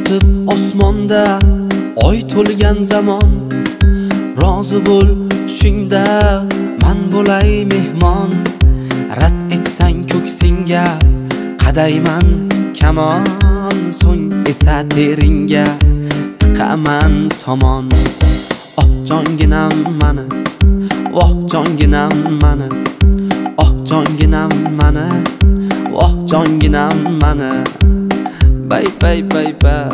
yotib osmonda oy to'lgan zamon, rozi bo'l tushingda man bo'lay mehmon. Rad etsang ko'ksingga qadayman kamon, so'ng esa teringga tiqaman somon. Oh jonginam mani, oh jonginam mani, oh jonginam mani, oh jonginam mani. Bay bay bay bay.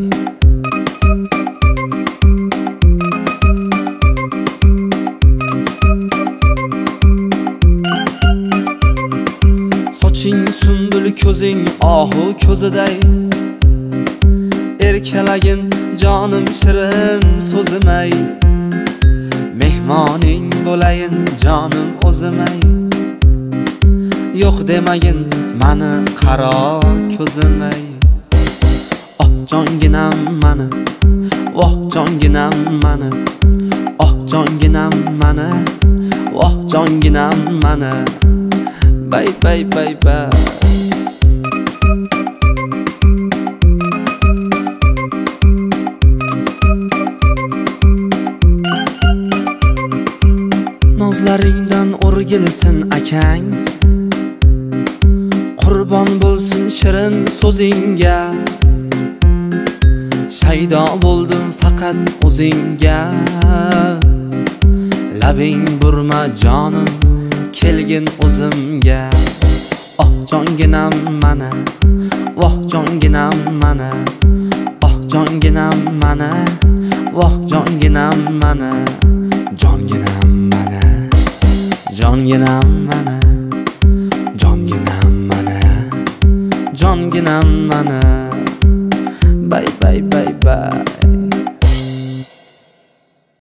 Soching sunbul, ko'zing ohu ko'ziday, erkalagin jonim shirin so'zimay. Mehmoning bo'layin jonim o'zimay, yo'q demagin mani qaro ko'zimay. Oh jonginam mani, oh jonginam mani, oh jonginam mani, oh jonginam mani. Bay bay bay bay. Nozlaringdan o'rgilsin akang, qurbon bo'lsin shirin so'zingga. Shaydo bo'ldim faqat o'zingga, labing burma jonim kelgin o'zimga. Oh jonginam mani, voh jonginam mani, oh jonginam mani, voh jonginam mani. Jonginam mani, jonginam mani, jonginam mani, jonginam mani. Bay bay bay bay.